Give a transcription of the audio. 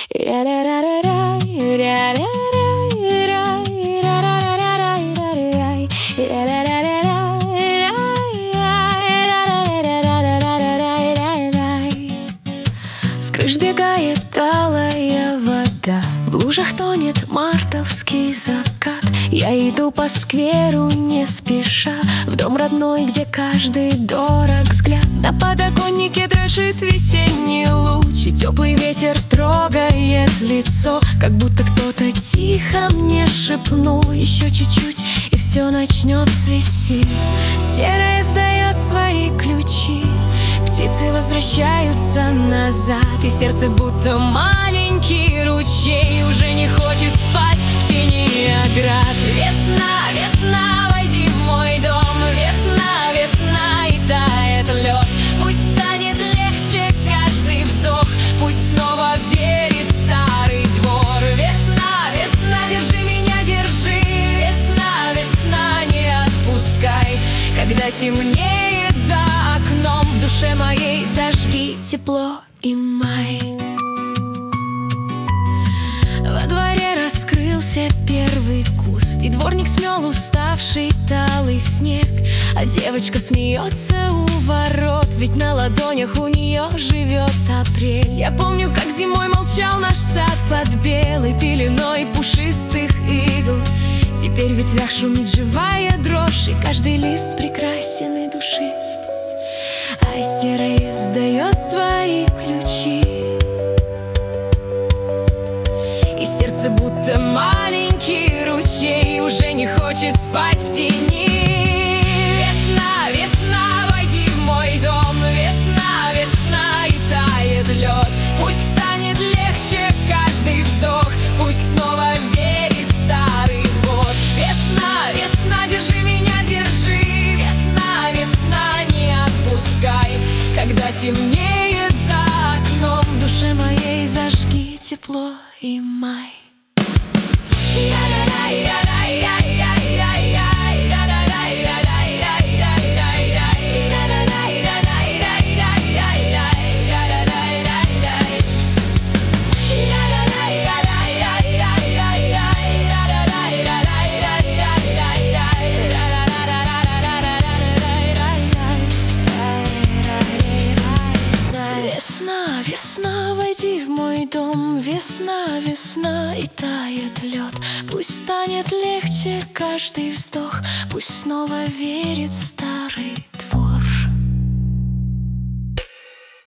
С крыш бегает алая вода, в лужах тонет мартовский закат. Я иду по скверу не спеша, в дом родной, где каждый дорог взгляд. На подоконнике дрожит весенний луч, и теплый ветер трогает лицо, как будто кто-то тихо мне шепнул: еще чуть-чуть, и все начнет цвести. Серая сдает свои ключи, птицы возвращаются назад, и сердце будто маленький ручей уже не хочет спать в тени оград. Весна, весна, войди в мой дом. Весна, весна, и тает лед. Пусть станет легче каждый вздох, пусть снова верит старый двор. Весна, весна, держи меня, держи. Весна, весна, не отпускай. Когда темнеет за окном, в душе моей зажги тепло и май. Во дворе раскрылся первый куст, и дворник смел уставший талый снег. А девочка смеется у ворот, ведь на ладонях у нее живет апрель. Я помню, как зимой молчал наш сад под белой пеленой пушистых игл. Теперь в ветвях шумит живая дрожь, и каждый лист прекрасен и душист. А серая сдает свои ключи, и сердце будто маленький ручей уже не хочет спать в тени. Весна, весна, войди в мой дом. Весна, весна, и тает лед. Пусть станет легче каждый вздох, пусть снова верит старый двор. Весна, весна, держи меня, держи. Весна, весна, не отпускай. Когда темнеет за окном, в душе моей зажги тепло и май. Весна, весна, войди в мой дом. Весна, весна, и тает лед. Пусть станет легче каждый вздох, пусть снова верит старый